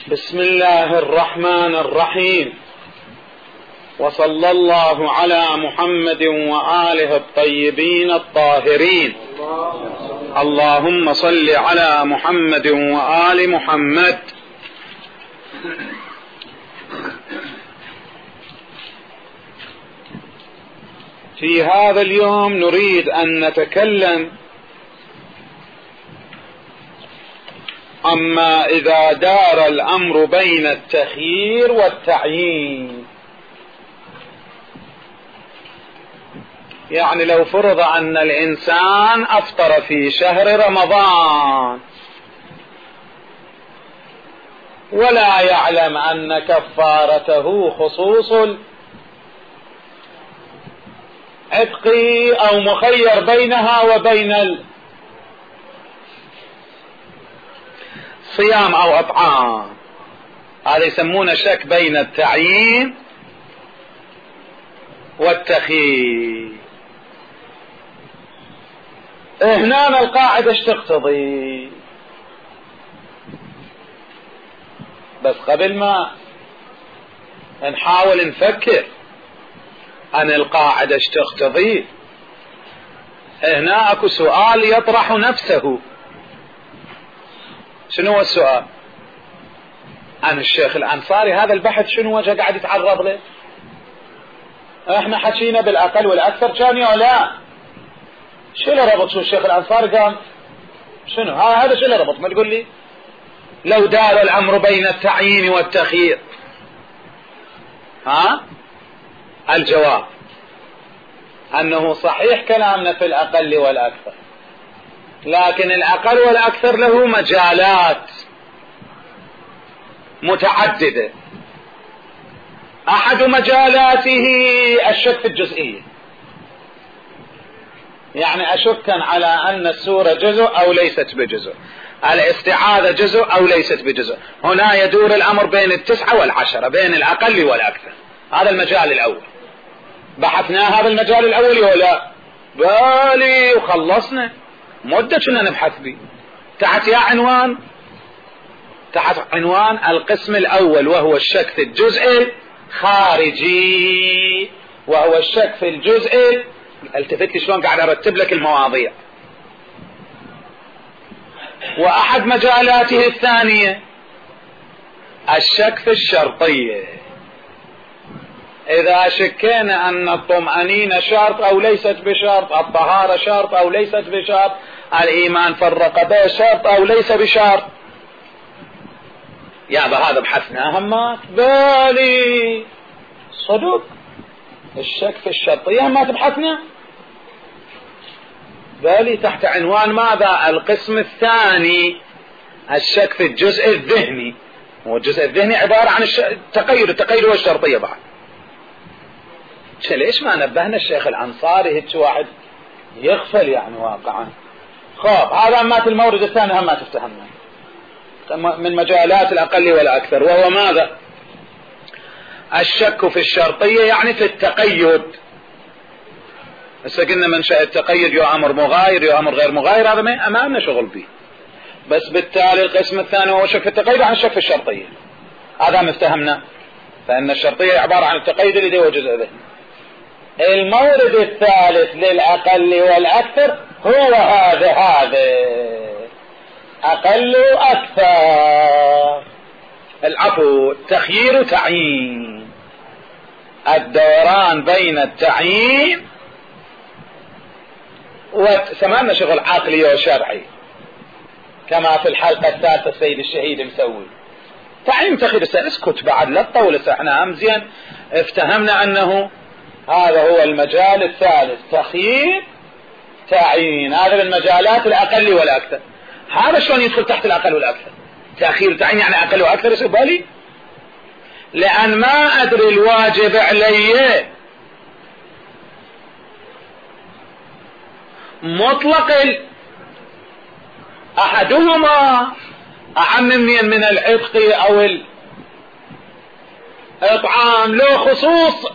بسم الله الرحمن الرحيم، وصلى الله على محمد وآله الطيبين الطاهرين. اللهم صل على محمد وآل محمد. في هذا اليوم نريد أن نتكلم أما إذا دار الأمر بين التخيير والتعيين. يعني لو فرض أن الإنسان أفطر في شهر رمضان ولا يعلم أن كفارته خصوص العتق أو مخير بينها وبين صيام أو أطعام، هذا يسمونه شك بين التعيين والتخيير. هنا القاعدة ايش تقتضي؟ بس قبل ما نحاول نفكر عن القاعدة ايش تقتضي، هنا اكو سؤال يطرح نفسه. شنو هو السؤال؟ عن الشيخ الأنصاري هذا البحث شنو وجه قاعد يتعرض له؟ احنا حكينا بالأقل والأكثر كان يا لا، شو اللي ربط؟ شو الشيخ الأنصاري قام شنو هذا؟ شو اللي ربط؟ ما تقول لي لو دار الأمر بين التعيين والتخيير. الجواب أنه صحيح كلامنا في الأقل والأكثر، لكن الأقل والأكثر له مجالات متعددة. أحد مجالاته الشك في الجزئية، يعني أشك على أن السورة جزء أو ليست بجزء، الاستعاذة جزء أو ليست بجزء. هنا يدور الأمر بين 9 و10، بين الأقل والأكثر. هذا المجال الأول، بحثنا هذا المجال الأول ولا بالي وخلصنا مدة كنا نبحث به. تحت عنوان القسم الأول، وهو الشك في الجزء الخارجي، وهو الشك في الجزء. التفت شلون قاعد أرتب لك المواضيع. وأحد مجالاته الثانية الشك في الشرطية، إذا شكينا أن الطمأنينة شرط أو ليست بشرط، الطهارة شرط أو ليست بشرط، الإيمان في الرقبة شرط أو ليس بشرط، يا هذا بحثنا همات بالي صدق. الشك في الشرطية ما تبحثنا بالي تحت عنوان ماذا؟ القسم الثاني الشك في الجزء الذهني. والجزء الذهني عبارة عن التقيد والشرطية بعد. ليش ما نبهنا الشيخ الأنصاري؟ هيك واحد يغفل يعني واقعا. خاب هذا مات المورد الثاني هم ما تفتهمنا من مجالات الأقل والأكثر، وهو ماذا؟ الشك في الشرطية، يعني في التقيد. هسه قلنا منشأ التقيد يا أمر مغاير يا أمر غير مغاير، هذا ما أمامنا شغل به. بس بالتالي القسم الثاني هو شك في التقيد عن الشك في الشرطية، هذا مفتهمنا. فإن الشرطية عبارة عن التقيد الذي هو جزء ذهني. المورد الثالث للأقل والأكثر هو هذا أقل أكثر، العفو تخيير تعيين، الدوران بين التعيين وسمعنا شغل عقلي وشرعي، كما في الحلقة الثالثة السيد الشهيد مسوي تعيين تخيير. اسكت بعد لا تطول، احنا هم زين افتهمنا أنه هذا هو المجال الثالث، تخيير تعيين. هذا من مجالات الأقل والأكثر. هذا شلون يدخل تحت الأقل والأكثر؟ تأخير تعيين يعني أقل وأكثر. يصير بالي لأن ما أدري الواجب علي مطلق أحدهما أعم من العتق أو الإطعام، له خصوص.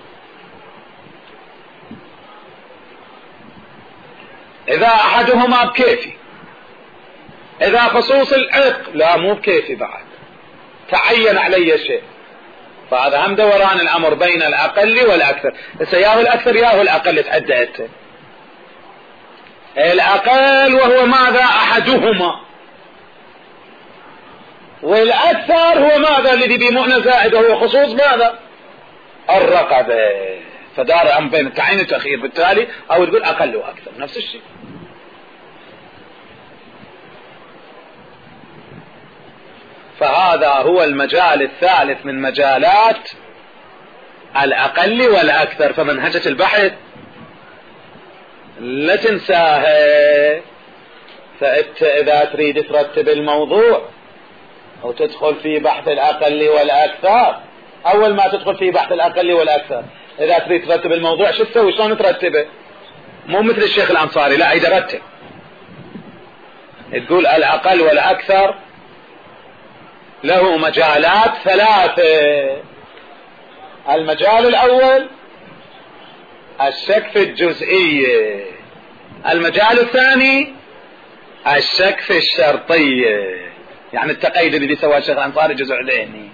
إذا أحدهما بكيفي، إذا خصوص العتق لا مو بكيفي بعد. تعين علي شيء، فهذا هم دوران الأمر بين الأقل والأكثر. ياهو الأكثر ياهو الأقل تحددت الأقل وهو ماذا؟ أحدهما، والأكثر هو ماذا؟ الذي بمعنى زائد وهو خصوص ماذا؟ الرقبة. فدار أم بين التعيين والتأخير، بالتالي أو تقول أقل وأكثر نفس الشيء. فهذا هو المجال الثالث من مجالات الأقل والأكثر. فمنهجة البحث لا تنساها. فأنت إذا تريد ترتب الموضوع أو تدخل في بحث الأقل والأكثر، أول ما تدخل في بحث الأقل والأكثر إذا تريد ترتب الموضوع شو تسوي؟ شلون ترتبه؟ مو مثل الشيخ الأنصاري، لا يرتب، تقول الأقل والأكثر له مجالات ثلاثة. المجال الأول الشك في الجزئية، المجال الثاني الشك في الشرطية، يعني التقييد اللي سواه الشيخ الأنصاري جزء ذهني.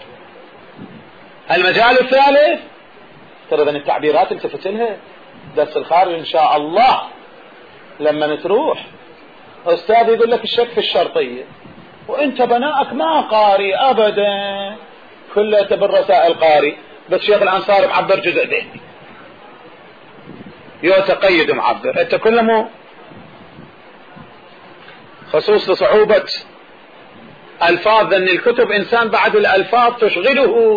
المجال الثالث ترى ذن التعبيرات التفت لها درس الخارج إن شاء الله لما تروح أستاذ يقول لك الشك في الشرطية، وانت بناءك ما قاري ابدا، كله بالرسائل قاري، بس شيخ الأنصاري معبر جزء ذهني يتقيد معبر، انت كله مو خصوص لصعوبة الفاظ ان الكتب انسان بعد الالفاظ تشغله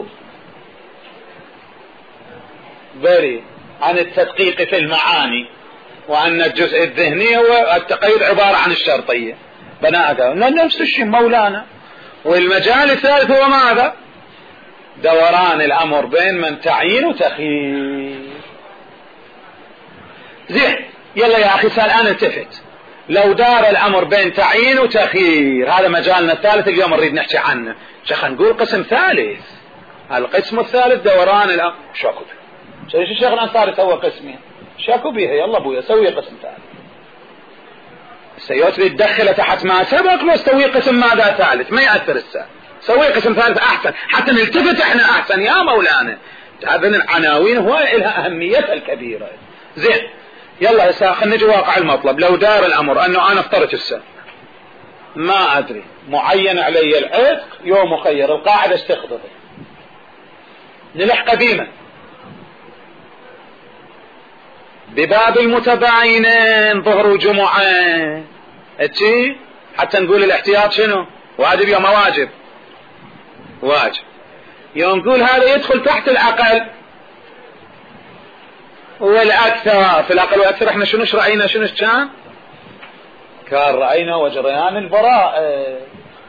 بري عن التدقيق في المعاني، وان الجزء الذهني هو التقيد عبارة عن الشرطية بناء نفس الشيء مولانا. والمجال الثالث هو ماذا؟ دوران الأمر بين من تعيين وتخيير. زين يلا يا أخي سأل أنا التفت، لو دار الأمر بين تعيين وتخيير، هذا مجالنا الثالث اليوم نريد نحكي عنه. شيخ نقول قسم ثالث، القسم الثالث دوران الأمر. شاكو بيه الشيخ الأنصاري سوى قسمين، شاكو بيها يلا ابويا سوي قسم ثالث. سيوت تدخل تحت ما سبق لو استوي قسم ماذا ثالث ما يأثر السابق، سوي قسم ثالث أحسن حتى نلتفت احنا أحسن يا مولانا. هذه العناوين هو لها أهميتها الكبيرة. زين يلا يا خلينا نجي واقع المطلب. لو دار الأمر أنه أنا افترضت السنة ما أدري معين علي العتق يوم مخير، القاعدة استخدمت نلح قديما بباب المتباينين ظهر وجمعة اتشي حتى نقول الاحتياط شنو واجب يوم واجب واجب. يوم نقول هذا يدخل تحت الأقل والأكثر. في الأقل والأكثر احنا شنو رأينا؟ شنو كان رأينا وجريان البراء،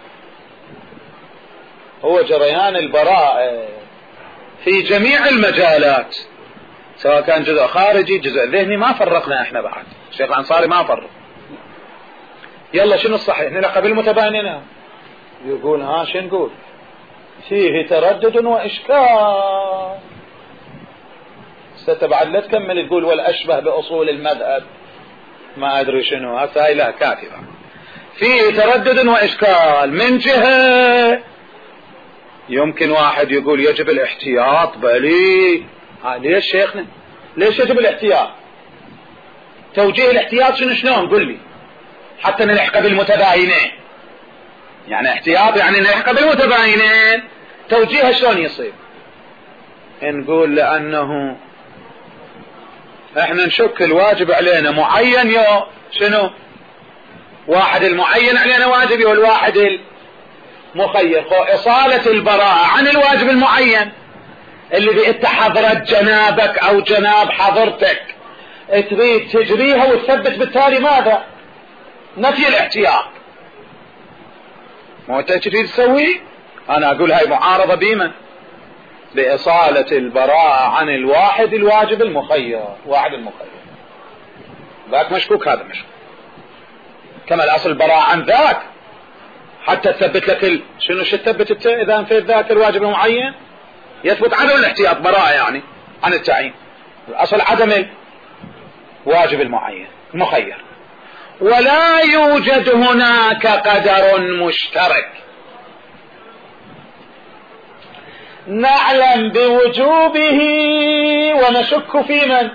هو جريان البراء في جميع المجالات سواء كان جزء خارجي جزء ذهني، ما فرقنا احنا بعد. الشيخ الأنصاري ما فرق. يلا شنو الصحيح؟ نلقى بالمتباينين يقول ها شو نقول؟ فيه تردد وإشكال. ستبعد لا تكمل تقول والأشبه بأصول المذهب ما أدري شنو، هاي لا كافية. فيه تردد وإشكال من جهة يمكن واحد يقول يجب الاحتياط بلي. ليش شيخنا؟ ليش يجب الاحتياط؟ توجيه الاحتياط شلون قل لي حتى نلحق بالمتباينين. يعني احتياط يعني نلحق بالمتباينين، توجيهه شلون يصير؟ نقول لأنه احنا نشك الواجب علينا معين يو شنو واحد المعين علينا واجب والواحد المخير. إصالة البراءة عن الواجب المعين اللي انت حضرت جنابك او جناب حضرتك تريد تجريها وتثبت بالتالي ماذا؟ نفي الاحتياط. ما انت تريد تسوي؟ انا اقول هاي معارضة بمن؟ بإصالة البراءة عن الواحد الواجب المخير، واحد المخير ذاك مشكوك، هذا مشكوك. كما الأصل البراءة عن ذاك حتى تثبت لك شنو تثبت إذا انفيت ذاك الواجب المعين يثبت عدم الاحتياط براءة يعني عن التعيين. الأصل عدم الواجب المعين المخير. ولا يوجد هناك قدر مشترك. نعلم بوجوبه ونشك في من؟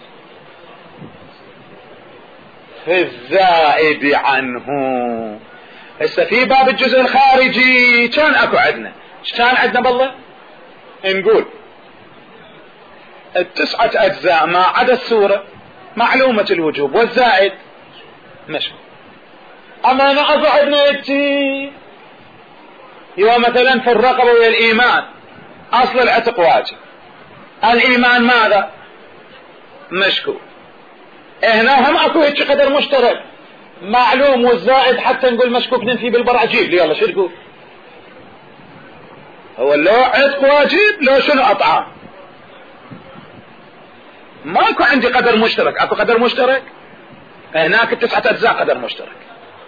في الزائد عنه. هسه في باب الجزء الخارجي كان اكو عندنا، كان عندنا بالله نقول التسعة اجزاء ما عدا السورة معلومة الوجوب والزائد مش. اما نعرف عندنا يجي يوم مثلا في الرقبة والايمان اصل العتق واجب، الايمان ماذا؟ مشكور. هنا هم اكو هيك قدر مشترك معلوم والزائد حتى نقول مشكوك ننفي بالبراء. جيب لي يلا شو تقول؟ هو لو عتق واجب لو شنو اطعام؟ ماكو عندي قدر مشترك. اكو قدر مشترك هناك التسعة اجزاء قدر مشترك.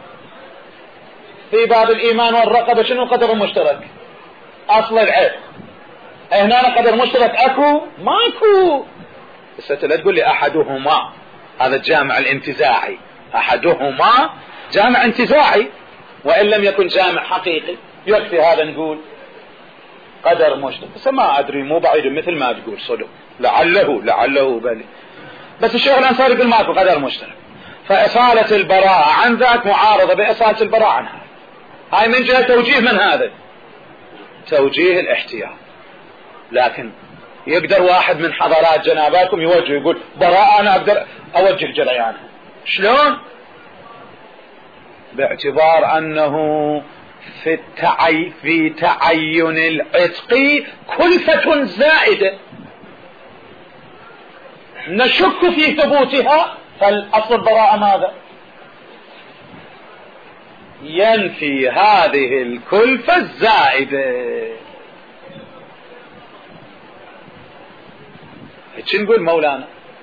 في باب الايمان والرقبة شنو قدر مشترك؟ اصل العتق. هنا قدر مشترك اكو؟ ماكو. بس لا تقول لي احدهما، هذا الجامع الانتزاعي، احدهما جامع انتزاعي وان لم يكن جامع حقيقي. يكفي هذا نقول قدر مشترك. بس ما ادري مو بعيد مثل ما تقول صدق، لعله بل. بس الشيخ الانصاري يقول ماكو قدر مشترك، فاصالة البراءة عن ذاك معارضة باصالة البراءة عن هذا. هاي من جهة توجيه من هذا؟ توجيه الاحتياط. لكن يقدر واحد من حضرات جناباتكم يوجه يقول براءة انا اقدر اوجه جريانها. شلون؟ باعتبار انه في تعين العتق كلفة زائدة نشك في ثبوتها، فالاصل البراءة ماذا؟ ينفي هذه الكلفة الزائدة. ايش نقول مولانا؟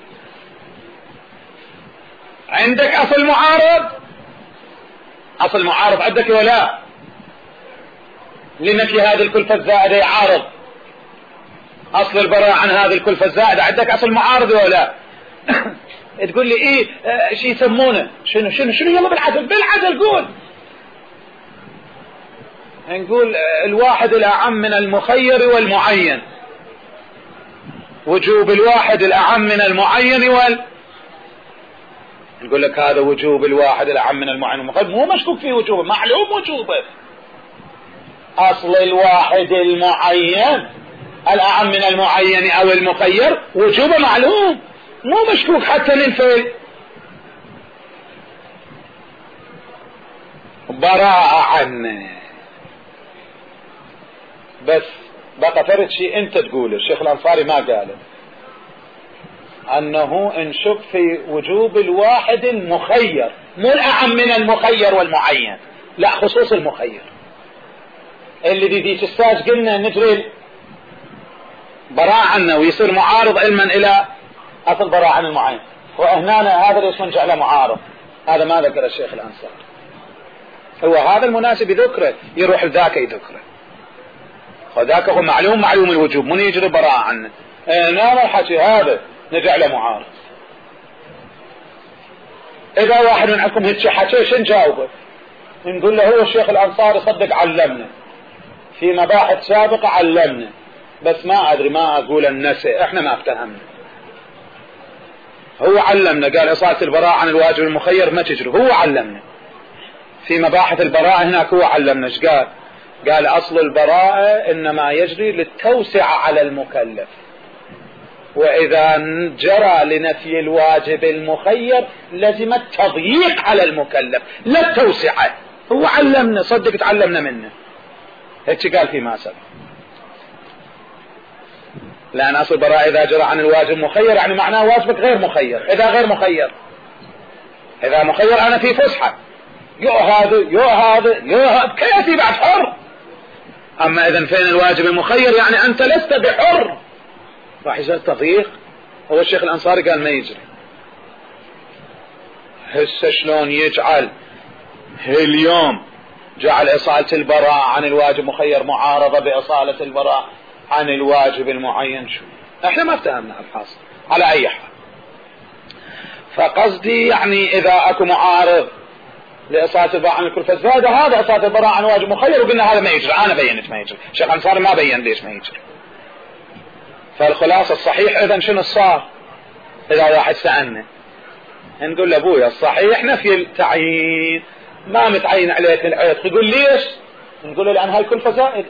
عندك اصل معارض؟ اصل معارض عندك ولا لنفي هذه الكلفة الزائدة؟ يعارض اصل البراءة عن هذه الكلفة الزائدة. عندك اصل معارض ولا؟ تقول لي ايه شي يسمونه شنو يلا بالعدل قول. نقول الواحد الاعم من المخير والمعين، وجوب الواحد الاعم من المعين نقول لك هذا وجوب الواحد الاعم من المعين والمخير مو مشكوك في وجوبه، معلوم وجوبه. اصل الواحد المعين الاعم من المعين او المخير وجوبه معلوم مو مشكوك حتى ننفي براءة عنه. بس بقى فرد شيء انت تقوله، الشيخ الانصاري ما قاله، انه انشك في وجوب الواحد المخير، مو الاعم من المخير والمعين، لا خصوص المخير اللي دي تستاج قلنا نجري براء عنه ويصير معارض علما الى اصل براء عن المعين. وهنا هذا ليش نجعله معارض؟ هذا ما ذكر الشيخ الانصاري، هو هذا المناسب يذكره، يروح لذاك يذكره، وذاك هو معلوم الوجوب من يجري براء عنه. نعم الحكي هذا نجعله معارض. اذا واحد من عندكم هيك حكي شن جاوبه؟ نقول له هو الشيخ الانصاري صدق علمنا في مباحث سابقة، علمنا بس ما ادري ما اقول النسي، احنا ما افتهمنا. هو علمنا قال اصالة البراءة عن الواجب المخير ما تجري، هو علمنا في مباحث البراءة هناك، هو علمنا ايش قال؟ قال اصل البراءة انما يجري للتوسعة على المكلف، واذا جرى لنفي الواجب المخير لزم التضييق على المكلف لا التوسعة. هو علمنا صدق تعلمنا منه، هيك قال فيما سبق. لان اصل البراءة اذا جرى عن الواجب مخير يعني معناه واجبك غير مخير. اذا غير مخير، اذا مخير انا في فسحة يو هذا كيفي بعد حر. اما اذا فين الواجب المخير يعني انت لست بحر، راح يصير تضييق. هو الشيخ الانصاري قال ما يجري. هسه شلون يجعل اليوم جعل اصالة البراءة عن الواجب مخير معارضة باصالة البراءة عن الواجب المعين؟ شو احنا ما افتهمنا الحاصل. على اي حال فقصدي يعني اذا اكو معارض لإصالة البراءة عن الكلفة الزائدة، هذا إصالة البراءة عن واجب مخير، وقلنا هذا ما يجري. أنا بينت ما يجري، الشيخ الأنصاري ما بين ليش ما يجري. فالخلاصة الصحيح إذا شنو صار؟ إذا واحد سألنا نقول له أبويا الصحيح نفي التعيين، ما متعين عليك العتق. يقول ليش؟ نقول له لأن هاي كلفة زائدة.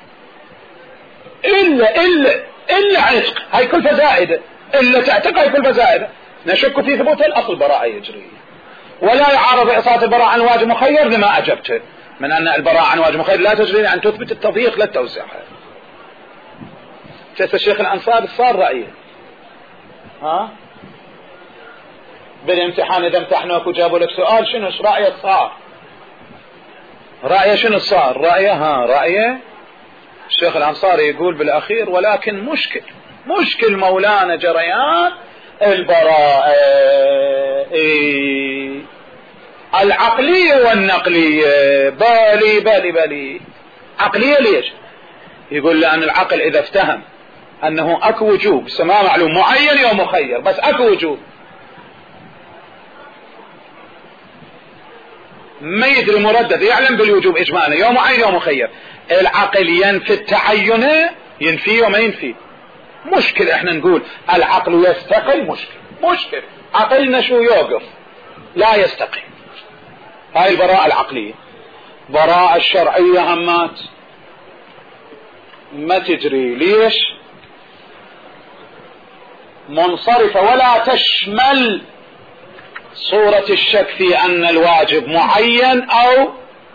إلا عتق هاي كلفة زائدة، إلا تعتق هاي كلفة زائدة. نشك في ثبوت الأصل براءة يجري، ولا يعارض إعطاء البراءة عن واجب مخير لما أجبته من أن البراءة عن واجب مخير لا تجري لأن تثبت التضييق لا التوسع. جلس الشيخ الأنصاري صار رأيه بالامتحان إذا امتحنوك وجابوا لك سؤال شنو رأيه صار؟ رأيه شنو صار؟ رأيه الشيخ الأنصاري يقول بالأخير ولكن مشكل مولانا جريان البراءة العقلية والنقلية. بالي عقلية ليش؟ يقول لأن العقل إذا افتهم أنه أكو وجوب سماع معلوم معين ومخير، بس أكو وجوب ما يدري المردد يعلم بالوجوب إجمالا يوم معين يوم مخير، العقل ينفي التعين ينفي وما ينفي. مشكل احنا نقول العقل يستقل، مشكل عقلنا شو يوقف لا يستقل. هاي البراءة العقلية. براءة الشرعية همات ما تجري. ليش؟ منصرفة ولا تشمل صورة الشك في أن الواجب معين أو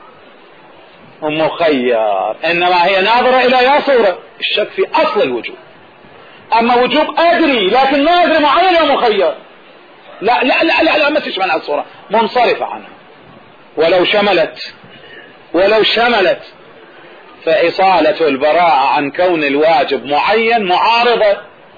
مخير، إنما هي ناظرة إلى يا صورة الشك في أصل الوجوب. أما وجوب أدري لكن ما أدري معين أو مخير، لا ما تشمل الصورة، منصرفة عنها. ولو شملت فإصالة البراءة عن كون الواجب معين معارضة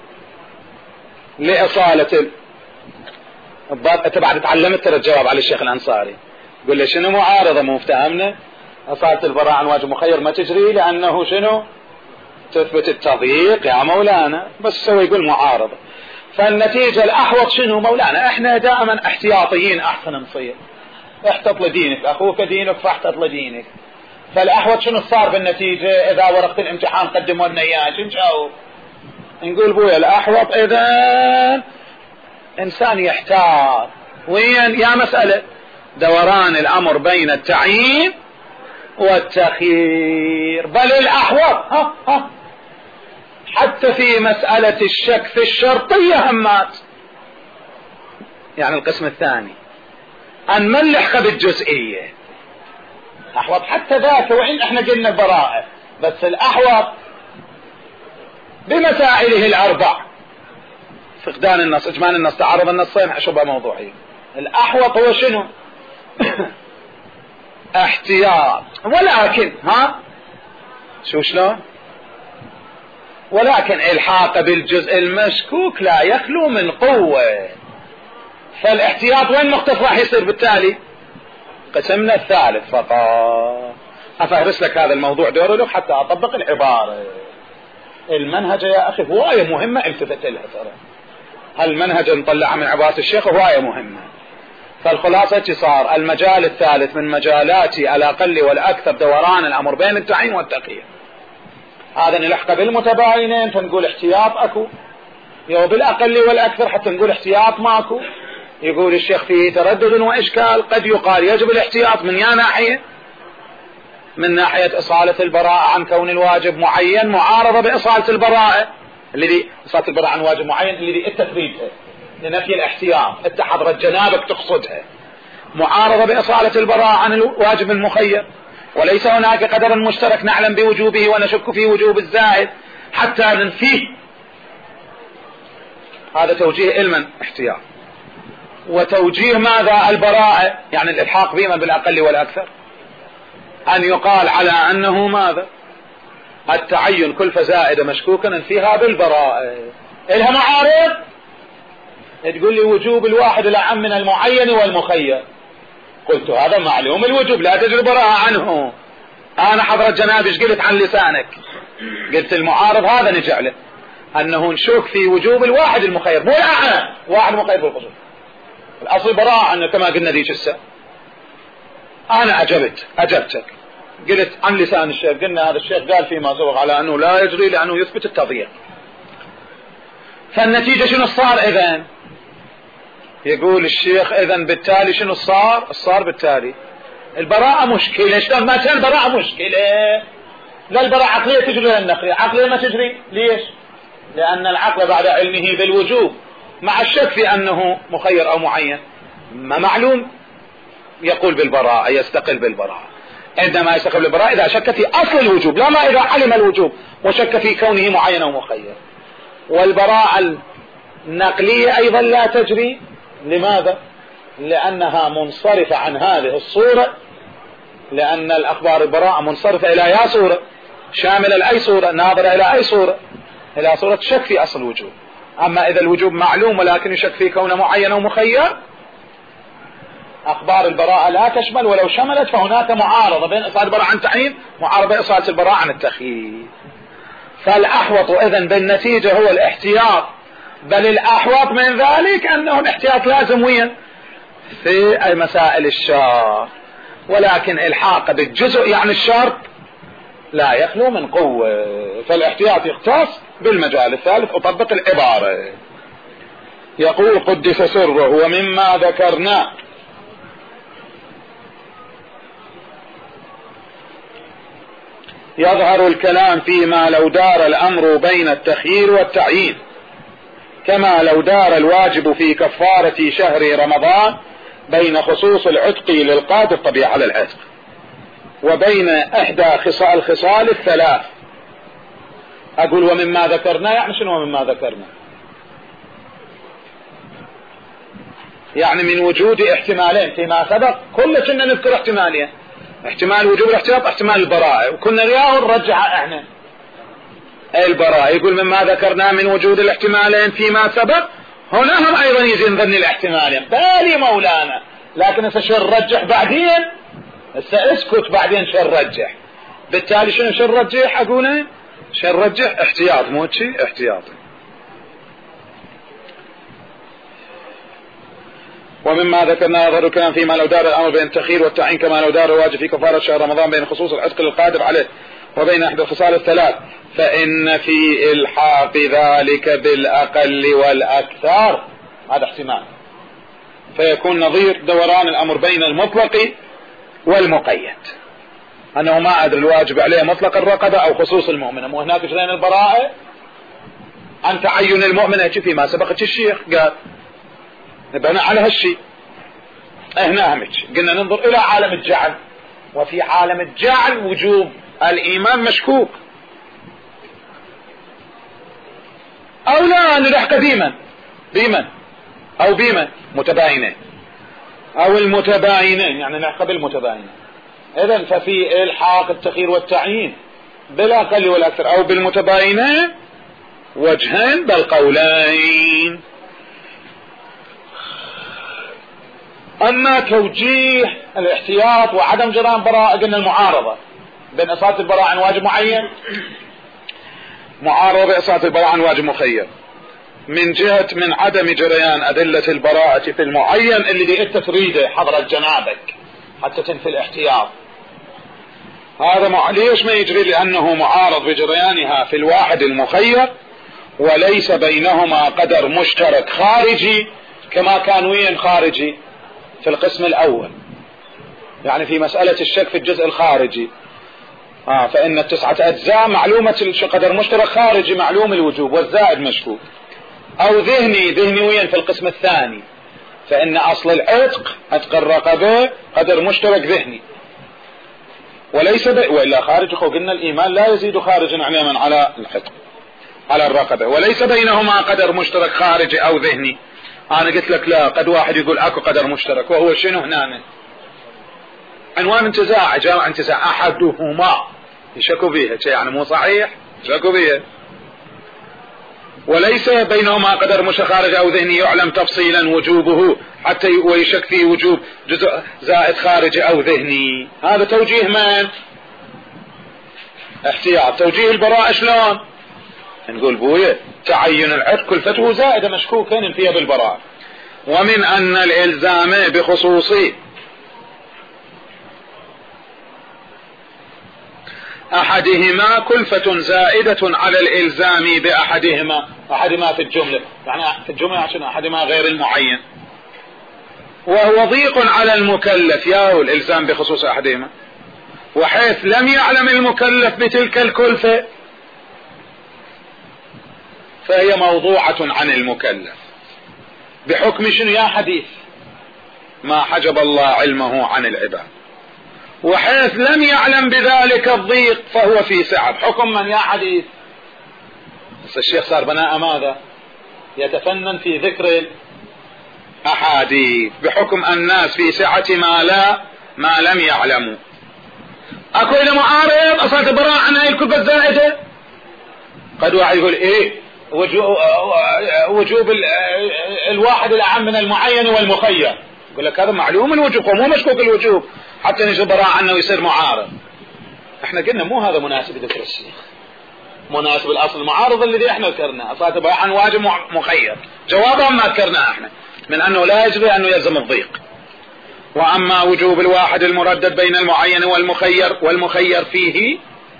لإصالة انت بعد تعلمت ترى الجواب على الشيخ الأنصاري. قل له شنو معارضة؟ مو افتهمنا إصالة البراءة عن واجب مخير ما تجري لأنه شنو تثبت التضييق يا مولانا، بس هو يقول معارضة. فالنتيجة الأحوط شنو مولانا؟ احنا دائما احتياطيين أحسن نصير. احتط لدينك أخوك دينك فاحتط لدينك. فالأحوط شنو صار بالنتيجة؟ إذا ورقة الامتحان قدموا لنا إياه شو نجاوب؟ نقول بويا الأحوط إذا إنسان يحتار وين يا مسألة دوران الأمر بين التعيين والتخيير. بل الأحوط حتى في مسألة الشك في الشرطية همات، يعني القسم الثاني أن نلحق بالجزئية أحوط حتى ذاك، وإن احنا قلنا براءة، بس الأحوط بمسائله الأربع فقدان النص إجمال النص تعارض النصين شبه موضوعي. الأحوط هو شنو؟ احتياط. ولكن شلون؟ ولكن الحاق بالجزء المشكوك لا يخلو من قوة. فالاحتياط وين مختص راح يصير بالتالي؟ قسمنا الثالث فقط. أفهرس لك هذا الموضوع دور له حتى أطبق العبارة. المنهج يا أخي هواية مهمة التفت لها ترى. هالمنهج نطلع من عبارة الشيخ هواية مهمة. فالخلاصة صار المجال الثالث من مجالات الأقل والأكثر دوران الأمر بين التعيين والتقييد. هذا نلحق بالمتباينين فنقول احتياط أكو، يو بالأقل والأكثر حتى نقول احتياط ماكو. يقول الشيخ فيه تردد وإشكال، قد يقال يجب الاحتياط من ناحية، من ناحية إصالة البراءة عن كون الواجب معين معارضة بإصالة البراءة الذي إصالة البراءة عن واجب معين الذي التفريدها لنفي الاحتياط انت حضرة جنابك تقصدها، معارضة بإصالة البراءة عن الواجب المخير. وليس هناك قدر مشترك نعلم بوجوبه ونشك في وجوب الزائد حتى ننفيه. هذا توجيه علما احتياط. وتوجيه ماذا؟ البراءة يعني الإلحاق بما بالأقل والأكثر، أن يقال على أنه ماذا؟ التعين كلفة زائدة مشكوكا ننفيها بالبراءة. إلها معارض؟ تقول لي وجوب الواحد الأعم من المعين والمخير. قلت هذا معلوم الوجوب لا تجري براءة عنه. أنا حضرة جنابي ايش قلت عن لسانك؟ قلت المعارض هذا نجعله أنه نشك في وجوب الواحد المخير مو الأعم، واحد مخير بالخصوص. الأصل براءة عنه كما قلنا ذيك الساعة. أنا أجبتك قلت عن لسان الشيخ، قلنا هذا الشيخ قال فيما سبق على أنه لا يجري لأنه يثبت التضييق. فالنتيجة شنو صار إذن؟ يقول الشيخ إذن بالتالي شنو صار بالتالي البراءة مشكلة. شلون ما كان البراءة مشكلة؟ لا البراءة عقلية تجري ولا النقلية؟ عقلية ما تجري. ليش؟ لأن العقل بعد علمه بالوجوب مع الشك في أنه مخير أو معين ما معلوم يقول بالبراءة، يستقل بالبراءة. عندما يستقل بالبراءة إذا شك في أصل الوجوب، لا ما إذا علم الوجوب وشك في كونه معين أو مخير. والبراءة النقلية أيضا لا تجري. لماذا؟ لأنها منصرفة عن هذه الصورة، لأن الأخبار البراءة منصرفة إلى يا صورة، شاملة لأي صورة، ناظرة إلى أي صورة، إلى صورة شك في أصل الوجوب. أما إذا الوجوب معلوم ولكن يشك في كونه معين أو مخير، أخبار البراءة لا تشمل، ولو شملت فهناك معارضة بين إصالة البراءة عن تعيين معارضة بين إصالة البراءة عن التخيير. فالأحوط إذن بالنتيجة هو الاحتياط، بل الأحوط من ذلك أنه الاحتياط لازم وين في مسائل الشرط، ولكن الحاق بالجزء يعني الشرط لا يخلو من قوة، فالاحتياط يختص بالمجال الثالث. أطبق العبارة. يقول قدس سره ومما ذكرنا يظهر الكلام فيما لو دار الأمر بين التخيير والتعيين، كما لو دار الواجب في كفارة شهر رمضان بين خصوص العتق للقادر طبيعي على العتق وبين إحدى الخصال الثلاث. أقول ومما ذكرنا يعني شنو ومما ذكرنا؟ يعني من وجود احتمالين فيما سبق، كل كنا نذكر احتمالين، احتمال وجوب الاحتياط، احتمال البراءة، وكنا رياه نرجع احنا البراءة. يقول مما ذكرنا من وجود الاحتمالين فيما سبق، هنا هم ايضا يجي نظن الاحتمالين بالي مولانا، لكن شو نرجح بعدين؟ اسكت بعدين شو نرجح؟ بالتالي شو نرجح؟ اقول شو نرجح؟ احتياط، مو شيء احتياطي. ومما ذكرنا يظهر الكلام فيما لو دار الامر بين التخيير والتعيين، كما لو دار الواجب في كفارة شهر رمضان بين خصوص العتق للقادر عليه وبين احدى الخصال الثلاث، فان في الحاق ذلك بالاقل والاكثر. هذا احتمال، فيكون نظير دوران الامر بين المطلق والمقيد، انه ما ادري الواجب عليه مطلق الرقبة او خصوص المؤمنة. مو هناك جرين البراءة عن تعين المؤمنة فيما سبقت الشيخ قال نبنى على هالشيء. هنا همج قلنا ننظر الى عالم الجعل، وفي عالم الجعل وجوب الايمان مشكوك، او لا نلحق بيمن او بيمن متباينين، او المتباينين يعني نلحق بالمتباينين. اذن ففي الحاق التخيير والتعيين بالاقل والاكثر او بالمتباينين وجهين بل قولين. اما توجيه الاحتياط وعدم جريان براءة، قلنا المعارضة بين إصالة البراءة عن واجب معين، معارضة بإصالة البراءة عن واجب مخير، من جهة من عدم جريان أدلة البراءة في المعين اللي انت تريده حضرة جنابك حتى تنفي الاحتياط. هذا ليش ما يجري؟ لأنه معارض بجريانها في الواحد المخير، وليس بينهما قدر مشترك خارجي كما كان وين خارجي في القسم الأول، يعني في مسألة الشك في الجزء الخارجي. فإن التسعة أجزاء معلومة قدر مشترك خارجي معلوم الوجوب والزائد مشكوك، أو ذهني وين في القسم الثاني، فإن أصل العتق عتق الرقبة قدر مشترك ذهني وليس وإلا خارج. قلنا الإيمان لا يزيد خارجا علما على العتق على الرقبة، وليس بينهما قدر مشترك خارجي أو ذهني. أنا قلت لك لا، قد واحد يقول أكو قدر مشترك، وهو شنو هنا؟ عنوان انتزاع، جامع انتزاع أحدهما يشكوا بيها، يعني مو صحيح يشكوا بيها. وليس بينهما قدر مشترك خارجي أو ذهني يعلم تفصيلا وجوبه حتى ويشك فيه وجوب جزء زائد خارجي أو ذهني. هذا توجيه من؟ احتياط. توجيه البراءة شلون؟ نقول بويا تعين العتق كلفته زائدة مشكوكا فيها بالبراءة. ومن أن الإلزام بخصوص أحدهما كلفة زائدة على الإلزام بأحدهما في الجملة، يعني في الجملة عشان أحدهما غير المعين، وهو ضيق على المكلف ياهو الإلزام بخصوص أحدهما، وحيث لم يعلم المكلف بتلك الكلفة فهي موضوعة عن المكلف بحكم شنو يا حديث؟ ما حجب الله علمه عن العباد. وحيث لم يعلم بذلك الضيق فهو في سعة بحكم من يا حديث؟ بس الشيخ صار بناء ماذا؟ يتفنن في ذكر الأحاديث بحكم الناس في سعة ما لم يعلموا. اكو الى معارض اصلا براء عن هاي الكلفة الزائدة، قد واحد يقول ايه وجوب الواحد الاعم من المعين والمخير، يقول لك هذا معلوم الوجوب ومو مشكوك الوجوب حتى نجي براء عنه ويصير معارض. احنا قلنا مو هذا مناسب ذكر الشيخ، مناسب الاصل المعارض الذي احنا ذكرناه اصلا براء عن واجب مخير، جوابا ما ذكرناه احنا من انه لا يجري انه يلزم الضيق. واما وجوب الواحد المردد بين المعين والمخير فيه،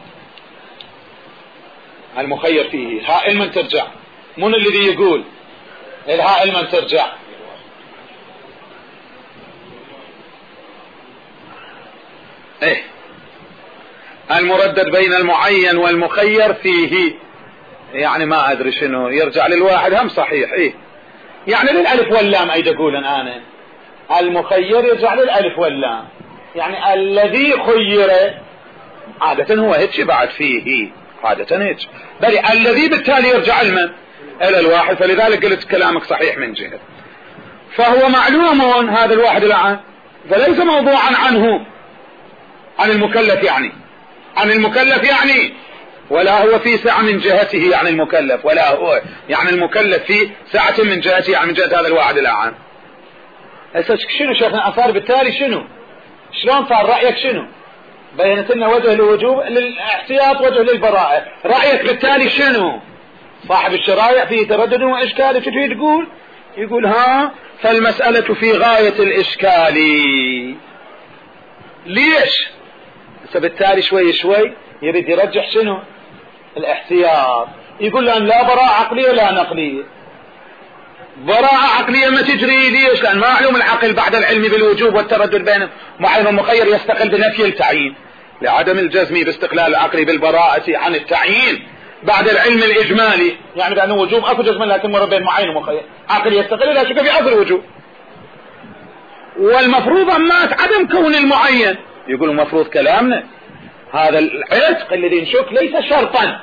المخير فيه هاء من ترجع، من الذي يقول الهاء من ترجع؟ ايه المردد بين المعين والمخير فيه، يعني ما ادري شنو يرجع للواحد هم صحيح ايه، يعني للالف واللام ايد اقول انا المخير يرجع للالف واللام، يعني الذي خير عادة هو هيك بعد فيه عادة هيك، بل الذي بالتالي يرجع لمن؟ الى الواحد، فلذلك قلت كلامك صحيح من جهة. فهو معلوم هذا الواحد الآن فليس موضوعا عنه عن المكلف، يعني عن المكلف يعني ولا هو في سعة من جهته يعني المكلف، ولا هو يعني المكلف في سعة من جهته يعني من جهة هذا الواحد الآن. هسه شنو شيخنا أصار بالتالي شنو؟ شلون صار رأيك شنو؟ بينت لنا وجه الوجوب للاحتياط وجه للبراءة، رأيك بالتالي شنو؟ صاحب الشرائع فيه تردد وإشكال، تجي تقول يقول ها فالمسألة في غاية الإشكال. ليش؟ فبالتالي شوي شوي يريد يرجح شنو؟ الاحتياط، يقول لأن لا براءة عقلية لا نقلية. براءة عقلية ما تجري، ليش؟ لأن معلوم العقل بعد العلم بالوجوب والتردد بين معين ومخير يستقل بنفي التعيين، لعدم الجزم باستقلال العقل بالبراءة عن التعيين بعد العلم الإجمالي، يعني بأنه وجوب أكو جزم لكن مر بين معين ومخير، عقل يستقل لا شك في أصل الوجوب. والمفروض أمات عدم كون المعين، يقول المفروض كلامنا هذا العتق الذي نشك ليس شرطا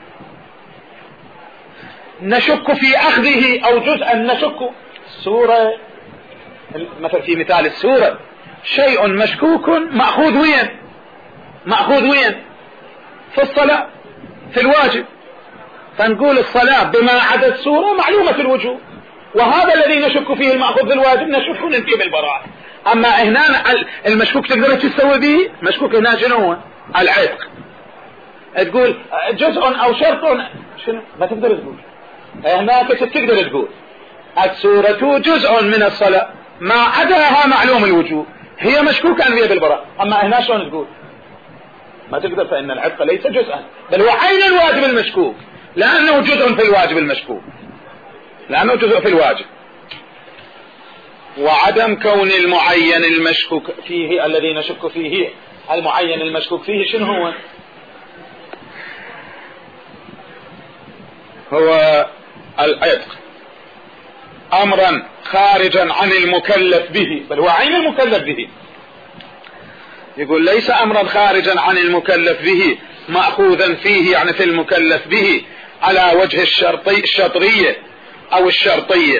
نشك في أخذه أو جزءا نشك. سورة مثل في مثال السورة شيء مشكوك مأخوذ وين؟ مأخوذ وين؟ في الصلاة في الواجب، فنقول الصلاة بما عدا السورة معلومة الوجوب، وهذا الذي نشك فيه المأخوذ بالواجب نشك ننفي بالبراءة. أما هنا المشكوك تقدر تسوي به، مشكوك هنا شنو هو؟ العتق. تقول جزء أو شرط شنو؟ ما تقدر تقول هناك، تقدر تقول السورة جزء من الصلاة ما عداها معلوم الوجوب، هي مشكوك أن هي بالبراءة. أما هنا شلون تقول؟ ما تقدر، فإن العتق ليس جزءا بل هو عين الواجب المشكوك، لأنه جزء في الواجب المشكوك، لأنه جزء في الواجب. وعدم كون المعين المشكوك فيه الذي نشك فيه، المعين المشكوك فيه شنو هو؟ هو العتق أمرا خارجا عن المكلف به، بل هو عين المكلف به. يقول ليس أمرا خارجا عن المكلف به مأخوذا فيه يعني في المكلف به على وجه الشطرية أو الشرطية.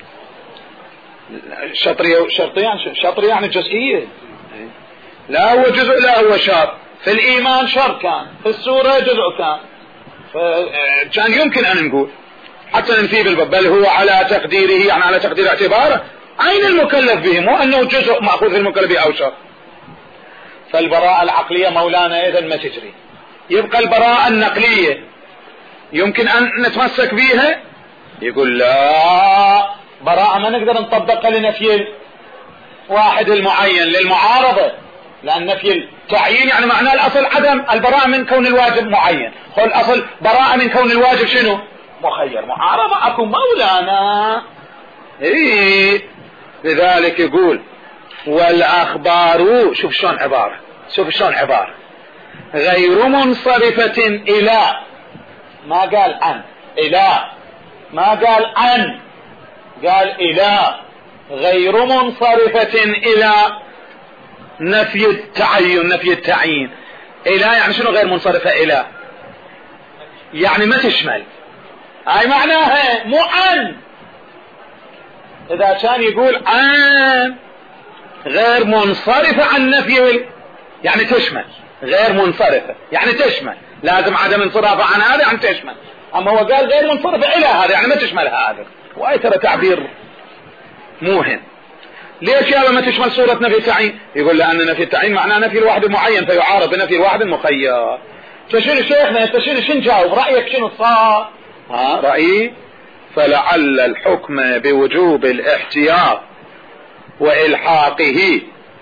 شطرية يعني جزئية، لا هو جزء لا هو شرط. في الإيمان شرط كان، في السورة جزء كان يمكن أن نقول حتى ننفي بالباب، بل هو على تقديره يعني على تقدير اعتباره عين المكلف به، مو أنه جزء مأخوذ في المكلف به أو شرط. فالبراءة العقلية مولانا إذن ما تجري، يبقى البراءة النقلية يمكن أن نتمسك بها. يقول لا، براءة ما نقدر نطبقها لنفي واحد المعين للمعارضة، لأن نفي التعيين يعني معناه الأصل عدم البراءة من كون الواجب معين، الأصل براءة من كون الواجب شنو؟ مخير. معارضة أكو مولانا. إيه لذلك يقول والأخبار، شوف شلون عبارة، شوف شلون عبارة، غير منصرفة إلى، ما قال عن، إلى، ما قال عن، قال إلى، غير منصرفة إلى نفي التعين. نفي التعيين إلى يعني شنو غير منصرفة إلى؟ يعني ما تشمل، هاي معناها مو عن. إذا كان يقول عن غير منصرفة عن نفي يعني تشمل، غير منصرفة يعني تشمل، لازم عدم انصرافه عن هذا يعني تشمل. أما هو قال غير منصرفة إلى هذا يعني ما تشمل هذا، وأي ترى تعبير موهم. ليش يا ما تشمل صورة نفي التعيين؟ يقول لأن نفي التعيين معناه نفي الواحد المعين فيعارض بنفي الواحد المخير. شنو شيخنا انت شنو جاوب؟ رأيك شنو صار؟ رأيي فلعل الحكم بوجوب الاحتياط وإلحاقه،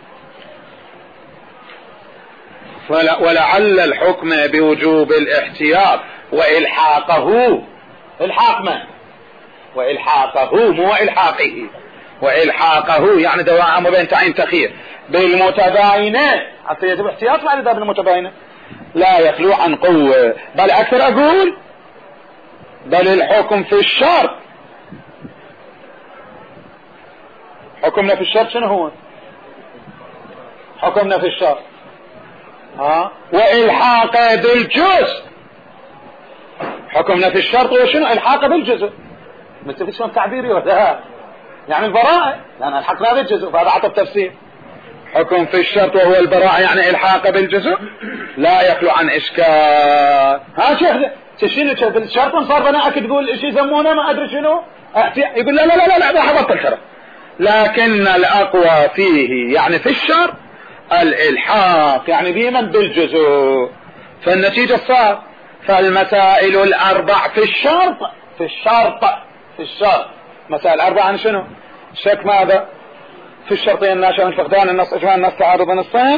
ولعل الحكم بوجوب الاحتياط وإلحاقه، إلحاق من؟ وإلحاقه مو إلحاقه، وإلحاقه يعني دوام بين تعيين تخيير بالمتباينة. حتى يجب احتياط مع الذهاب بالمتباينة لا يخلو عن قوة، بل أكثر أقول بل الحكم في الشرط. حكمنا في الشرط شنو هو؟ حكمنا في الشرط وإلحاق بالجزء. حكمنا في الشرط وشنو؟ إلحاق بالجزء. متفق شلون تعبيري ولا؟ يعني البراءة لأن الحقنا بالجزء، فهذا عطب تفسير. حكم في الشرط وهو البراءة يعني إلحاق بالجزء لا يخلو عن إشكال. شيخ تشيل بالشرط صار بناءك تقول ايش يسمونه ما ادري شنو، يقول لا لا لا لا لا بطل شرط. لكن الأقوى فيه يعني في الشرط الإلحاق يعني بمن بالجزء، فالنتيجة صار فالمسائل الأربع في الشرط، في الشرط، في الشرط مسائل أربعة عن شنو؟ شك ماذا؟ في الشرطين الناشئة من فقدان النص، إجماع النص، تعارض النصين،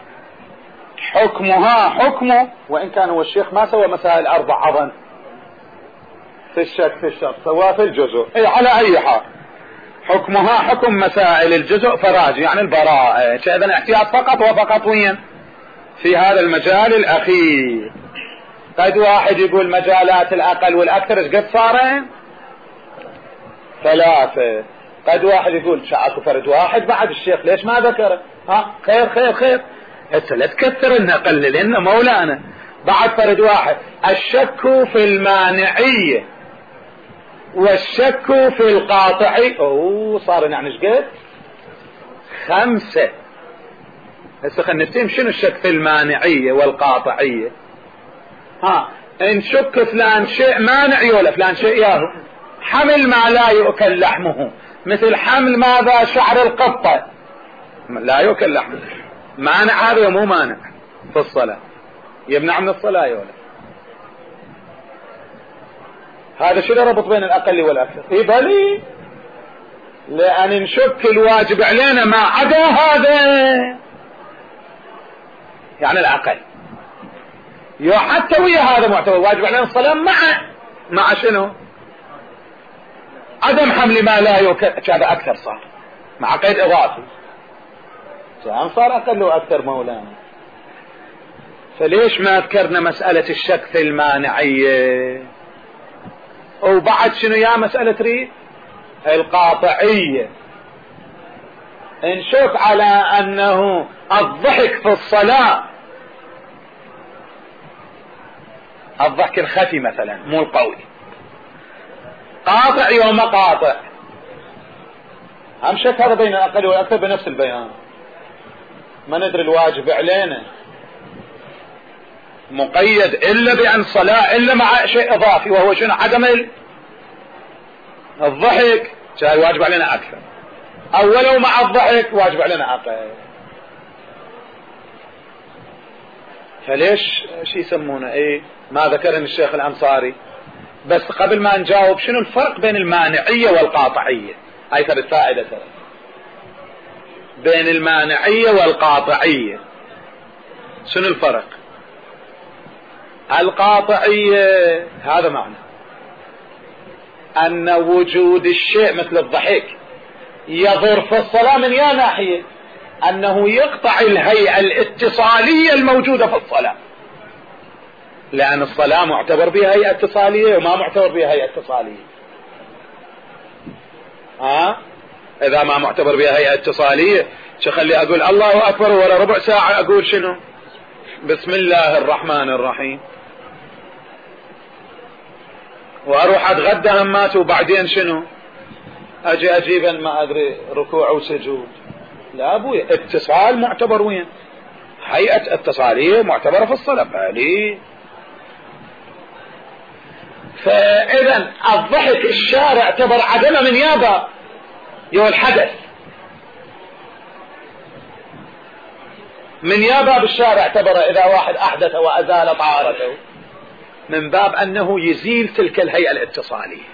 حكمها حكمه، وإن كان هو الشيخ ما سوى مسائل أربع أظن في الشك في الشرط، سواه في الجزء. على أي حال حكمها حكم مسائل الجزء فراج يعني البراءة. إذن احتياط فقط وفقط وين؟ في هذا المجال الأخير. قد واحد يقول مجالات الأقل والأكثر ايش قد صارين؟ 3. قد واحد يقول شاكو فرد واحد بعد الشيخ ليش ما ذكره؟ خير خير خير، هسه لا تكثر لنا قلل لنا مولانا. بعد فرد واحد الشك في المانعية والشك في القاطعي. صار يعني ايش قد؟ 5. هسه خلينا نفتهم شنو الشك في المانعية والقاطعية. ان شك فلان شيء مانعي ولا فلان شيء ياهو. حمل ما لا يؤكل لحمه، مثل حمل ماذا؟ شعر القطة لا يؤكل لحمه، مانع هذا مو مانع في الصلاة، يمنع من الصلاة يا ولد. هذا شو ربط بين الأقل والأكثر؟ بلي لأن نشك الواجب علينا ما عدا هذا يعني الأقل، حتى ويا هذا معتبر واجب علينا الصلاة مع شنو؟ عدم حمل ما لا يؤكل، هذا أكثر صار مع قيد إضافي، صار أقل وأكثر مولانا. فليش ما ذكرنا مسألة الشك في المانعية؟ وبعد شنو يا مسألة ريد القاطعية؟ نشوف على أنه الضحك في الصلاة، الضحك الخفي مثلا مو القوي، قاطع يوم قاطع. هم شك هذا بين الأقل والأكثر بنفس البيان. ما ندري الواجب علينا مقيد إلا بأن صلاة إلا مع شيء إضافي وهو شنو؟ عدم الضحك، شاي واجب علينا أكثر، أولو مع الضحك واجب علينا أقل. فليش شي يسمونه ما ذكرن الشيخ الأنصاري؟ بس قبل ما نجاوب شنو الفرق بين المانعية والقاطعية، هاي ترى الفائدة ترى. بين المانعية والقاطعية. شنو الفرق؟ القاطعية هذا معنى أن وجود الشيء مثل الضحك يضر في الصلاة من يا ناحية، أنه يقطع الهيئة الاتصالية الموجودة في الصلاة، لأن الصلاة معتبر بها هيئة اتصالية وما معتبر بها هيئة اتصالية. إذا ما معتبر بها هيئة اتصالية شو خلي أقول الله أكبر ولا ربع ساعة أقول شنو بسم الله الرحمن الرحيم، وأروح أتغدى همات وبعدين شنو أجي أجيب ما أدري ركوع وسجود؟ لا أبوي، اتصال معتبر وين؟ هيئة اتصالية معتبرة في الصلاة بالي. فإذا الضحك الشارع اعتبر عدمه من يابا يو الحدث، من يابا بالشارع اعتبر إذا واحد أحدث وأزال طهارته من باب أنه يزيل تلك الهيئة الاتصالية،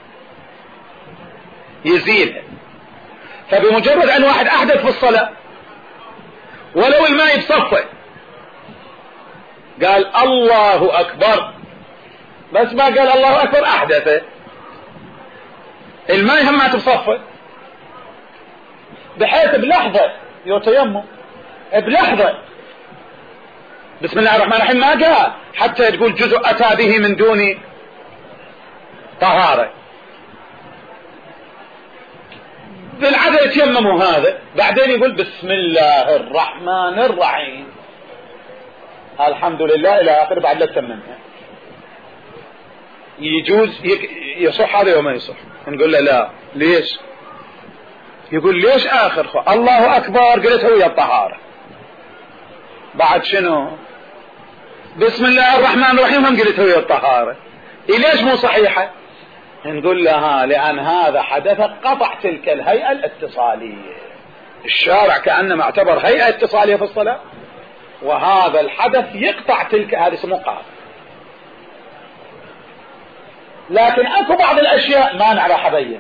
يزيلها. فبمجرد أن واحد أحدث في الصلاة ولو الماء بصفه قال الله أكبر، بس ما قال الله أكبر أحدثه، الماء هم ما تصفه، بحيث بلحظة يتيمم بلحظة بسم الله الرحمن الرحيم ما قال حتى تقول جزء أتى به من دون طهارة، بالعادة يتيمموا هذا بعدين يقول بسم الله الرحمن الرحيم الحمد لله إلى آخر بعد لا تتممها. يجوز يصح هذا وما يصح؟ نقول له لا، ليش؟ يقول ليش آخر الله أكبر قلت هو الطهارة، بعد شنو بسم الله الرحمن الرحيم هم قلت هو الطهارة، ليش مو صحيحة؟ نقول لها لأن هذا حدث قطع تلك الهيئة الاتصالية، الشارع كأنما اعتبر هيئة اتصالية في الصلاة، وهذا الحدث يقطع تلك، هذا اسمه قاطع. لكن اكو بعض الاشياء ما نعرف ابين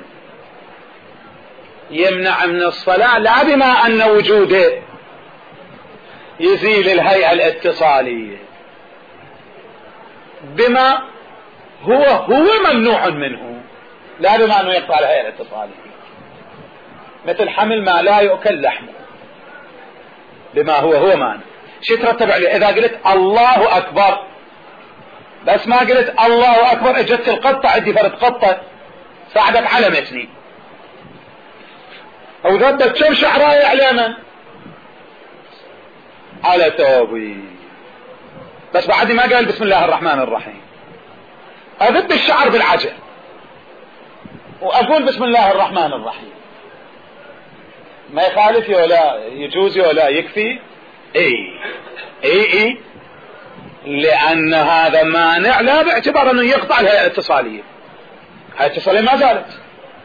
يمنع من الصلاة، لا بما ان وجوده يزيل الهيئة الاتصالية، بما هو ممنوع منه، لا بما انه يقطع الهيئة الاتصالية، مثل حمل ما لا يؤكل لحمه بما هو مانع. شو ترتب عليه؟ اذا قلت الله اكبر بس ما قلت الله اكبر اجت القطة عندي فرد قطة صعدت على متني او ذبت كم شعرايه على من؟ على ثوبي، بس بعد ما قال بسم الله الرحمن الرحيم اذب الشعر بالعجل واقول بسم الله الرحمن الرحيم، ما يخالف ولا يجوز ولا يكفي؟ اي لان هذا مانع لا باعتبار انه يقطع الهيئة الاتصالية، الهيئة الاتصالية ما زالت،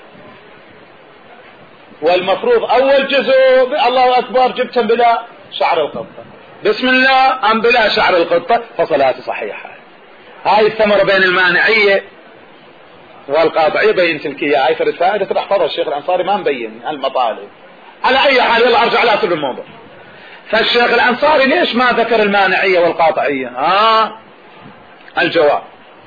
والمفروض اول جزء الله اكبر جبتم بلا شعر القطة، بسم الله ام بلا شعر القطة، فصلاته صحيحة. هاي الثمرة بين المانعية والقاطعية بين تلكية، هاي فرد فائدة تحفظها الشيخ الأنصاري ما مبين المطالب. على اي حال يلا ارجع لاصل الموضوع. فالشيخ الأنصاري ليش ما ذكر المانعية والقاطعية؟ الجواب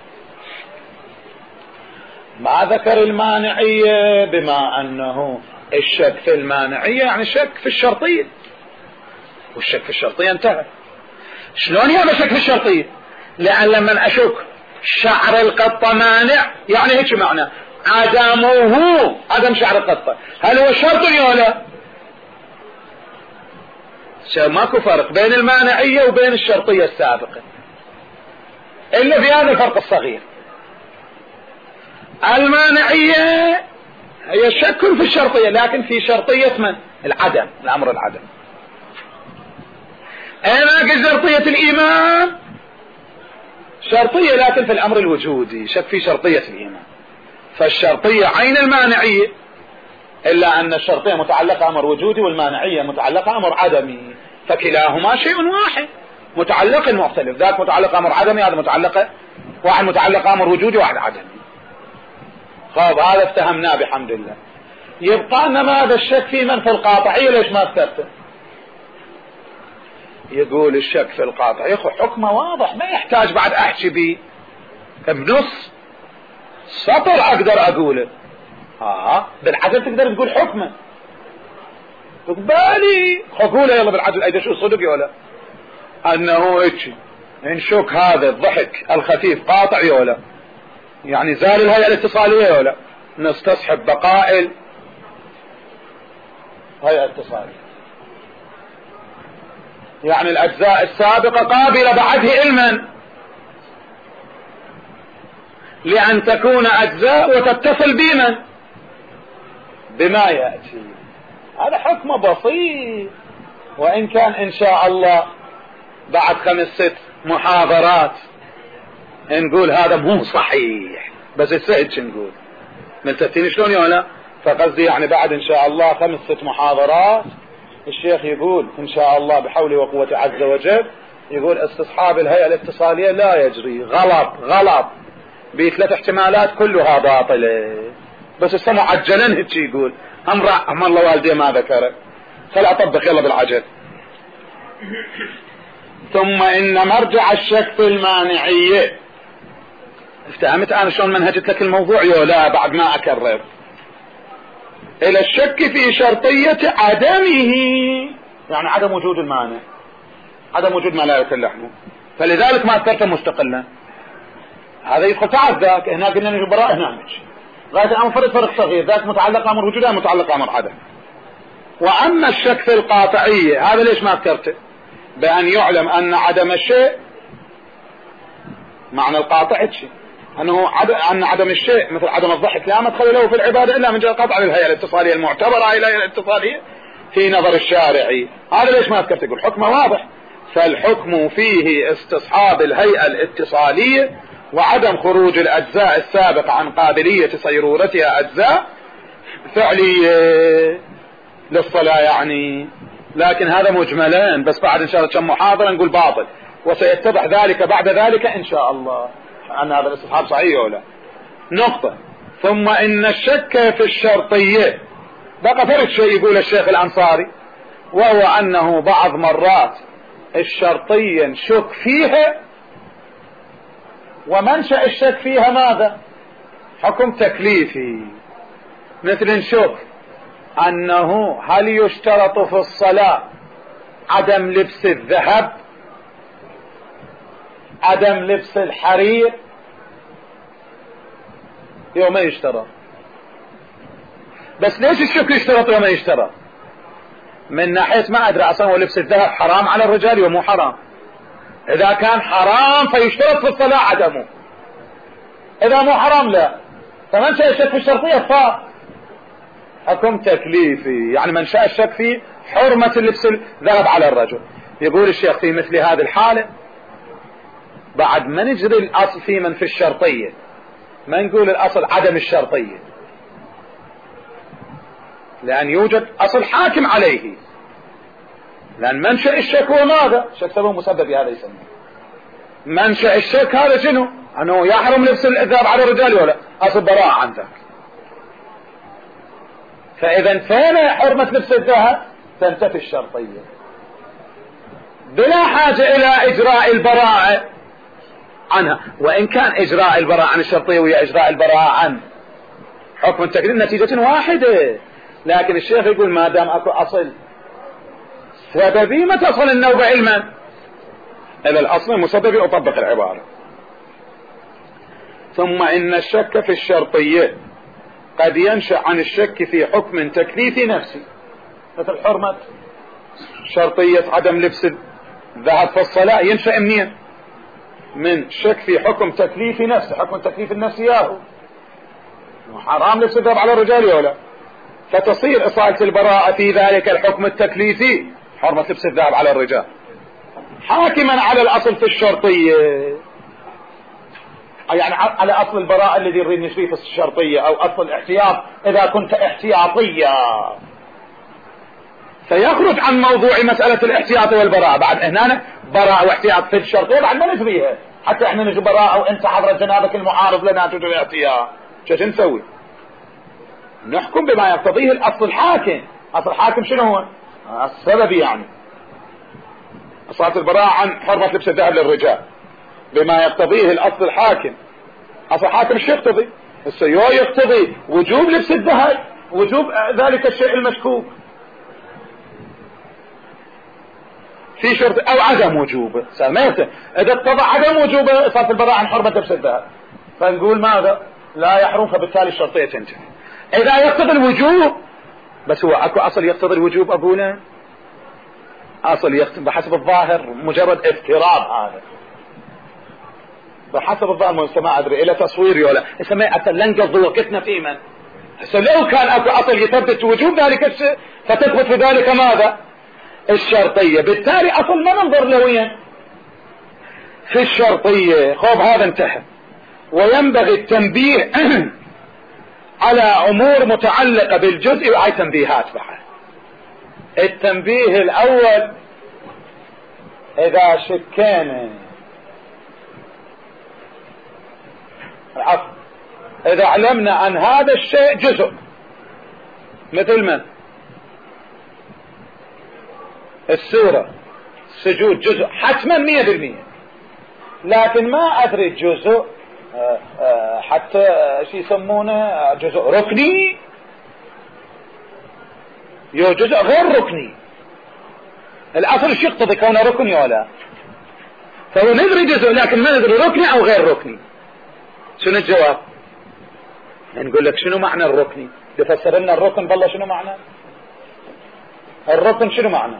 ما ذكر المانعية بما انه الشك في المانعية يعني شك في الشرطية، والشك في الشرطية انتهى. شلون يعني شك في الشرطية؟ لأن لما أشك شعر القطة مانع يعني هيك معنى عدمه، عدم شعر القطة هل هو شرط ولا لا؟ ماكو فرق بين المانعية وبين الشرطية السابقة إلا في هذا الفرق الصغير. المانعية هي شك في الشرطية، لكن في شرطية من؟ العدم، الأمر العدم. أنا شرطية الإيمان شرطية لكن في الأمر الوجودي، شك في شرطية الإيمان، فالشرطية عين المانعية، إلا أن الشرطية متعلقة أمر وجودي والمانعية متعلقة أمر عدمي، فكلاهما شيء واحد متعلق مختلف، ذاك متعلق أمر عدمي هذا متعلق، واحد متعلق أمر وجودي واحد عدمي. خاب هذا افتهمناه بحمد الله. يبقى أن هذا الشك في من في القاطعية ليش ما اذكرته؟ يقول الشك في القاطع يا أخو حكمه واضح ما يحتاج بعد أحكي به بنص سطر أقدر أقوله. بالعدل تقدر تقول حكمه تقبالي قوله يلا بالعدل أيضا شو صدق ولا أنه إيش نشك هذا الضحك الخفيف قاطع ولا يعني زال الهيئة الاتصالية ولا نستصحب بقاء الهيئة الاتصالية يعني الأجزاء السابقة قابلة بعده علما لأن تكون أجزاء وتتصل بما يأتي. هذا حكم بسيط وإن كان إن شاء الله بعد 5-6 محاضرات نقول هذا مو صحيح بس السهج نقول ملتفتين شلون يولا. فقصدي يعني بعد إن شاء الله 5-6 محاضرات الشيخ يقول إن شاء الله بحوله وقوته عز وجل يقول استصحاب الهيئة الاتصالية لا يجري غلط ب3 احتمالات كلها باطلة بس السمع عجلا هيك يقول أمر الله والدي ما ذكره خل أطبق يلا بالعجل. ثم إن مرجع الشك في المانعية افتهمت أنا شلون منهجت لك الموضوع لا بعد ما أكرر إلى الشك في شرطية عدمه يعني عدم وجود المانع عدم وجود ما لا يكلحه فلذلك ما أذكرته مستقلا. هذا يدخل تعب ذاك هنا قلنا نجي براء هنا نجي غاية الأمر فرق صغير ذاك متعلق أمر وجود متعلق أمر عدم. وأما الشك في القاطعية هذا ليش ما أذكرته بأن يعلم أن عدم الشيء معنى القاطع شيء أن عدم الشيء مثل عدم الضحك لا مدخل له في العبادة إلا من جهة قطع الهيئة الاتصالية المعتبرة إلى الهيئة الاتصالية في نظر الشارعي. هذا ليش ما أذكرت يقول حكمه واضح فالحكم فيه استصحاب الهيئة الاتصالية وعدم خروج الأجزاء السابقة عن قابلية صيرورتها أجزاء فعلية للصلاة يعني. لكن هذا مجملان بس بعد إن شاء الله كم محاضرة نقول باطل وسيتضح ذلك بعد ذلك إن شاء الله أن هذا الاستصحاب صحيح ولا. نقطة. ثم إن الشك في الشرطية بقى فرق شيء يقول الشيخ الأنصاري وهو أنه بعض مرات الشرطية نشك فيها ومنشأ الشك فيها ماذا حكم تكليفي مثل نشك أنه هل يشترط في الصلاة عدم لبس الذهب عدم لبس الحرير يوم يشترط بس ليش الشك يشترط يوم يشترط من ناحية ما أدري أصلا ولبس الذهب حرام على الرجال ومو حرام. إذا كان حرام فيشترط في الصلاة عدمه إذا مو حرام لا فمنشأ الشك في الشرطية حكم تكليفي يعني منشأ الشك في حرمة لبس الذهب على الرجل. يقول الشيخ في مثل هذه الحالة بعد ما نجري الأصل في من في الشرطية ما نقول الأصل عدم الشرطية لأن يوجد أصل حاكم عليه لأن منشأ الشك هو ماذا الشك سبب مسبب هذا يسمى منشأ الشك هذا شنو أنه يحرم لبس الذهب على الرجال ولا أصل براءة عن ذاك. فإذا فين حرمة لبس الذهب تنتفي الشرطية بلا حاجة إلى إجراء البراءة عنها وإن كان إجراء البراءة عن الشرطية وهي إجراء البراءة عن حكم التكليف نتيجة واحدة. لكن الشيخ يقول ما دام أكو أصل سببي ما تصل النوبة علما إلى الأصل المسبب أطبق العبارة. ثم إن الشك في الشرطية قد ينشأ عن الشك في حكم تكليفي نفسي مثل حرمة شرطية عدم لبس الذهب في الصلاة ينشأ منين من شك في حكم تكليفي نفسي حكم التكليف النفسي ياهو حرام لبس الذهب على الرجال ولا فتصير إصالة البراءة في ذلك الحكم التكليفي حرمة لبس الذهب على الرجال حاكما على الأصل في الشرطية يعني على أصل البراءة الذي نريد نشريه في الشرطية أو أصل الاحتياط إذا كنت احتياطية سيخرج عن موضوع مسألة الاحتياط والبراءة. بعد هنا براءة واحتياط في الشرطية بعد ما نجريها حتى احنا نجي براءة وانت حضرت جنابك المعارض لنا تجري الاحتياط شو نسوي نحكم بما يقتضيه الأصل الحاكم. أصل الحاكم شنو هو؟ السببي يعني. صلاة البراءة عن حرمة لبس الذهب للرجال بما يقتضيه الأصل الحاكم. أصل الحاكم شو يقتضي؟ السيو يقتضي وجوب لبس الذهب، وجوب ذلك الشيء المشكوك في شرط او عدم وجوبه. اذا اتضح عدم وجوبه صلاة البراءة عن حرمة لبس الذهب فنقول ماذا؟ لا يحرم، فبالتالي الشرطية تنتهي. اذا يقتضي الوجوب، بس هو اكو اصل يقتضي الوجوب ابونا، اصل يقتضي بحسب الظاهر مجرد افتراض، هذا بحسب الظاهر ما ادري الى تصويري ولا اسمه اصل لن نقضي وقتنا في من. لو كان اكو اصل يثبت وجوب ذلك الشيء فتثبت في ذلك ماذا؟ الشرطية. بالتالي اصل ما ننظر له وين في الشرطية. خوف هذا انتهى. وينبغي التنبيه على امور متعلقة بالجزء وهي تنبيهات بعد. التنبيه الاول، اذا شكينا اذا علمنا ان هذا الشيء جزء، مثل من السورة السجود جزء حتما 100%، لكن ما ادري جزء حتى شو يسمونه جزء ركني يو جزء غير ركني. الاصل شو يقتضي كونه ركني ولا؟ فهو ندري جزء لكن ما ندري ركني او غير ركني. شنو الجواب؟ نقول لك شنو معنى الركني؟ تفسر لنا الركن بالله شنو معنى الركن؟ شنو معنى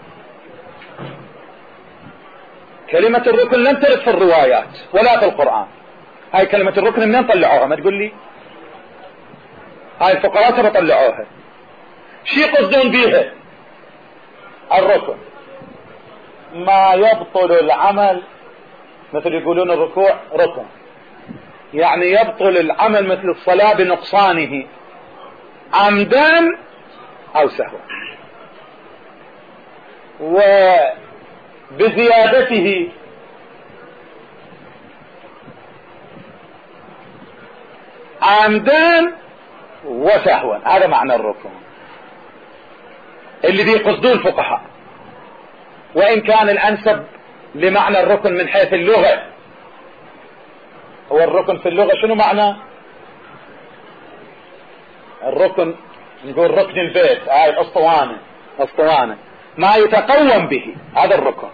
كلمة الركن؟ لن ترد في الروايات ولا في القرآن. هاي كلمة الركن منين طلعوها؟ ما تقول لي. هاي الفقراء ترى طلعوها. شي يقصدون بيها الركن؟ ما يبطل العمل، مثل يقولون الركوع ركن، يعني يبطل العمل مثل الصلاة بنقصانه عمدا او سهوا، وبزيادته عمدا وسهوا. هذا معنى الركن اللي يقصدون الفقهاء، وان كان الانسب لمعنى الركن من حيث اللغة. هو الركن في اللغة شنو معنى الركن؟ نقول ركن البيت، هاي الاسطوانة، اسطوانة ما يتقوم به، هذا الركن.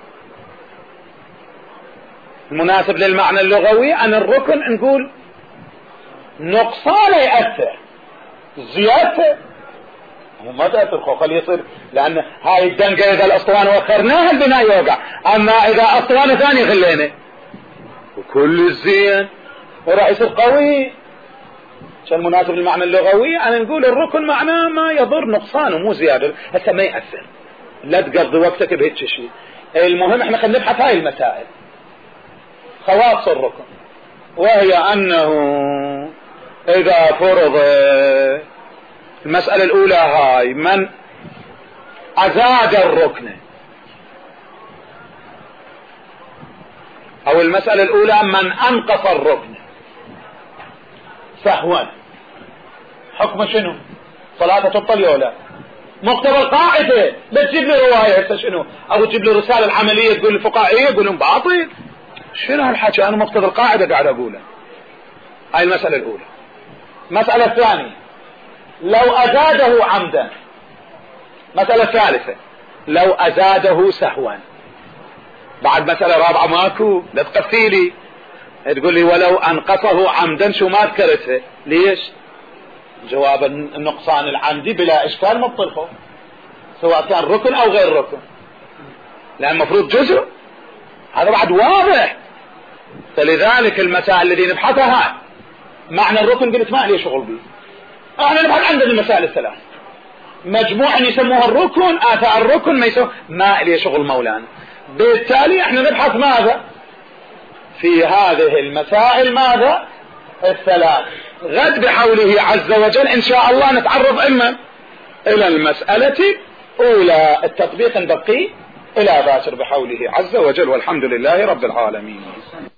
المناسب للمعنى اللغوي ان الركن نقول نقصان يأثر، زيادته ما تأثر خلي يصير، لان هاي الدنقة اذا الاسطوانة وخرناها البناء يوقع، اما اذا اسطوانة ثانية خلينا وكل الزين وراح يصير قوي. شو المناسب للمعنى اللغوي؟ انا نقول الركن معناه ما يضر نقصانه مو زيادة، هسه ما يأثر، لا تقضي وقتك بهيك شيء. المهم احنا خلينا نبحث هاي المسائل خواص الركن، وهي انه اذا فرض المسألة الاولى هاي من ازاد الركن، او المسألة الاولى من انقص الركن سهوا، حكم شنو؟ صلاة تبطل ولا؟ مقتضى القاعدة. لا تجيب لي رواية هسه شنو، او تجيب لي رسالة العملية تقول الفقهاء يقول لهم باطل. شنو هالحكي؟ انا مقتضى القاعدة قاعد اقوله. هاي المسألة الاولى. المسألة الثانية لو ازاده عمدا. مسألة ثالثة لو ازاده سهوا. بعد مسألة رابعة ماكو، لا تقفي لي تقول لي ولو انقصه عمدا شو ما ذكرتها. ليش؟ جواب النقصان العمدي بلا اشكال مبطل سواء كان ركن او غير ركن، لان المفروض جزء، هذا بعد واضح. فلذلك المسائل التي نبحثها معنى الركن قلت ما لي شغل به، احنا نبحث عندنا المسائل الثلاث مجموعا يسموها الركن، اثار الركن ما يسموها، ما لي شغل مولانا. بالتالي احنا نبحث ماذا في هذه المسائل؟ ماذا؟ الثلاث. غد بحوله عز وجل ان شاء الله نتعرض اما الى المسألة اولى التطبيق نبقي الى باكر بحوله عز وجل، والحمد لله رب العالمين.